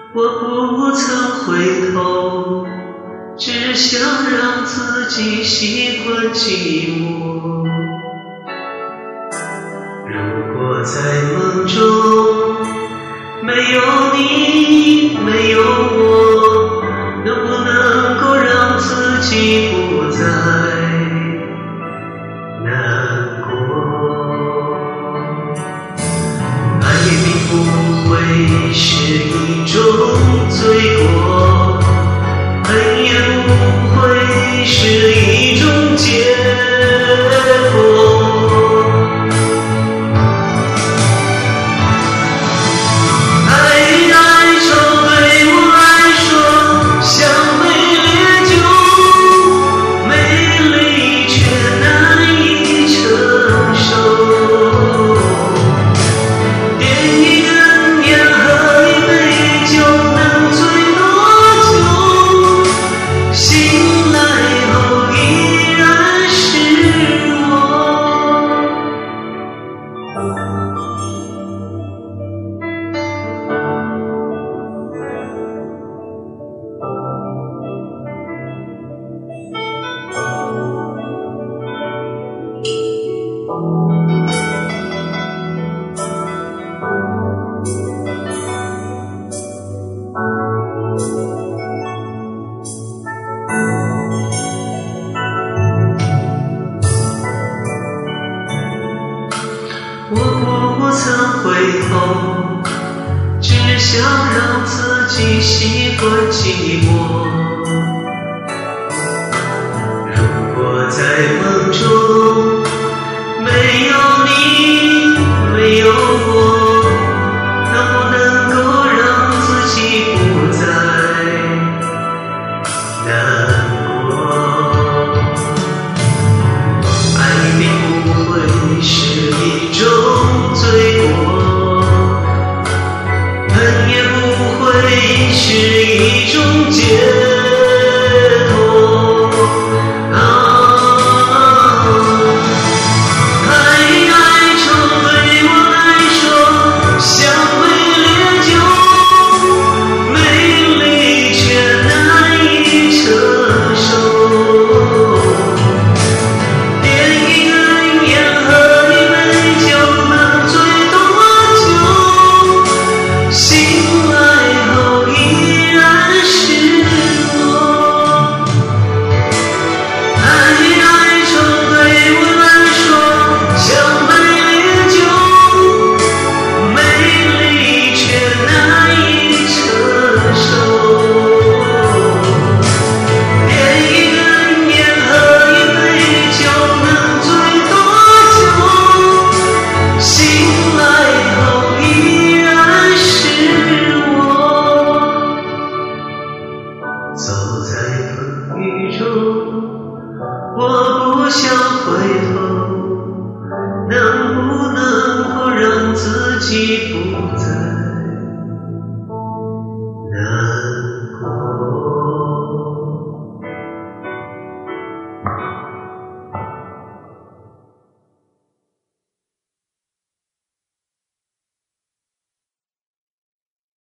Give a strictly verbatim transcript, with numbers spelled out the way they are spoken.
我不曾回头，只想让自己习惯寂寞。如果在梦中没有你，没有我，能不能够让自己不再难过？爱并不会是一种罪过，恨也不会是一种结果。我不曾回头，只想让自己习惯寂寞。如果在梦中没有你，没有我，能不能够让自己不再难过？爱并不会是一种罪过，恨也不会是一种结果。